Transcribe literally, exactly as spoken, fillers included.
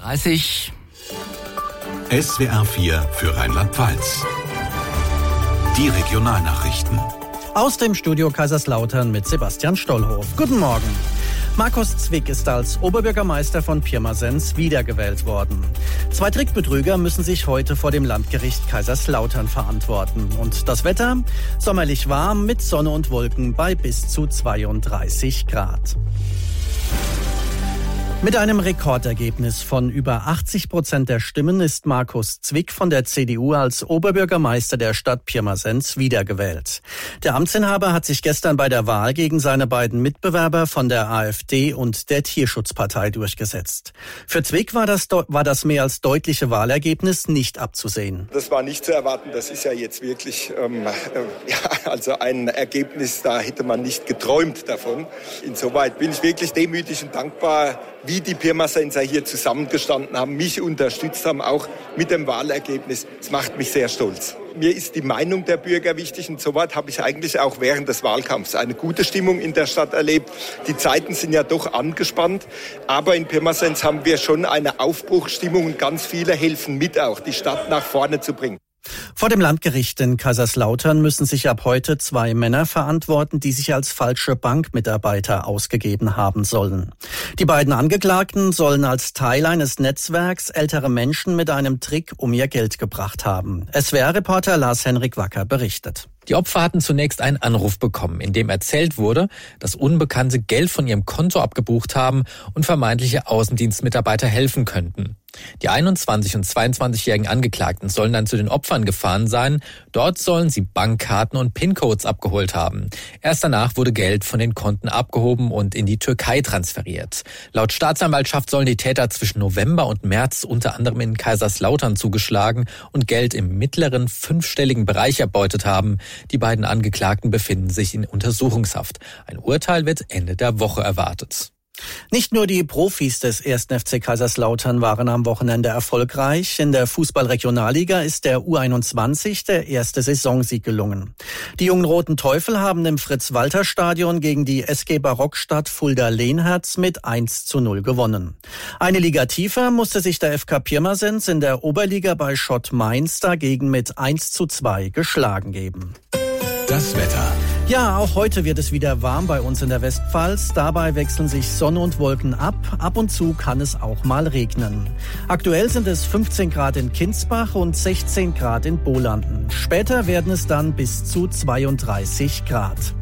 dreißig. S W R vier für Rheinland-Pfalz. Die Regionalnachrichten. Aus dem Studio Kaiserslautern mit Sebastian Stollhof. Guten Morgen. Markus Zwick ist als Oberbürgermeister von Pirmasens wiedergewählt worden. Zwei Trickbetrüger müssen sich heute vor dem Landgericht Kaiserslautern verantworten. Und das Wetter? Sommerlich warm mit Sonne und Wolken bei bis zu zweiunddreißig Grad. Mit einem Rekordergebnis von über achtzig Prozent der Stimmen ist Markus Zwick von der C D U als Oberbürgermeister der Stadt Pirmasens wiedergewählt. Der Amtsinhaber hat sich gestern bei der Wahl gegen seine beiden Mitbewerber von der AfD und der Tierschutzpartei durchgesetzt. Für Zwick war das, war das mehr als deutliche Wahlergebnis nicht abzusehen. Das war nicht zu erwarten. Das ist ja jetzt wirklich ähm, äh, ja, also ein Ergebnis, da hätte man nicht geträumt davon. Insoweit bin ich wirklich demütig und dankbar, wie die Pirmasenser hier zusammengestanden haben, mich unterstützt haben, auch mit dem Wahlergebnis. Das macht mich sehr stolz. Mir ist die Meinung der Bürger wichtig und soweit habe ich eigentlich auch während des Wahlkampfs eine gute Stimmung in der Stadt erlebt. Die Zeiten sind ja doch angespannt, aber in Pirmasens haben wir schon eine Aufbruchsstimmung und ganz viele helfen mit, auch die Stadt nach vorne zu bringen. Vor dem Landgericht in Kaiserslautern müssen sich ab heute zwei Männer verantworten, die sich als falsche Bankmitarbeiter ausgegeben haben sollen. Die beiden Angeklagten sollen als Teil eines Netzwerks ältere Menschen mit einem Trick um ihr Geld gebracht haben. S W R-Reporter Lars-Henrik Wacker berichtet. Die Opfer hatten zunächst einen Anruf bekommen, in dem erzählt wurde, dass Unbekannte Geld von ihrem Konto abgebucht haben und vermeintliche Außendienstmitarbeiter helfen könnten. Die einundzwanzig- und zweiundzwanzigjährigen Angeklagten sollen dann zu den Opfern gefahren sein. Dort sollen sie Bankkarten und PIN-Codes abgeholt haben. Erst danach wurde Geld von den Konten abgehoben und in die Türkei transferiert. Laut Staatsanwaltschaft sollen die Täter zwischen November und März unter anderem in Kaiserslautern zugeschlagen und Geld im mittleren fünfstelligen Bereich erbeutet haben. Die beiden Angeklagten befinden sich in Untersuchungshaft. Ein Urteil wird Ende der Woche erwartet. Nicht nur die Profis des ersten F C Kaiserslautern waren am Wochenende erfolgreich. In der Fußball-Regionalliga ist der U einundzwanzig der erste Saisonsieg gelungen. Die jungen Roten Teufel haben im Fritz-Walter-Stadion gegen die S G Barockstadt Fulda-Lehnherz mit eins zu null gewonnen. Eine Liga tiefer musste sich der F K Pirmasens in der Oberliga bei Schott Mainz dagegen mit eins zu zwei geschlagen geben. Das Wetter. Ja, auch heute wird es wieder warm bei uns in der Westpfalz. Dabei wechseln sich Sonne und Wolken ab. Ab und zu kann es auch mal regnen. Aktuell sind es fünfzehn Grad in Kinsbach und sechzehn Grad in Bolanden. Später werden es dann bis zu zweiunddreißig Grad.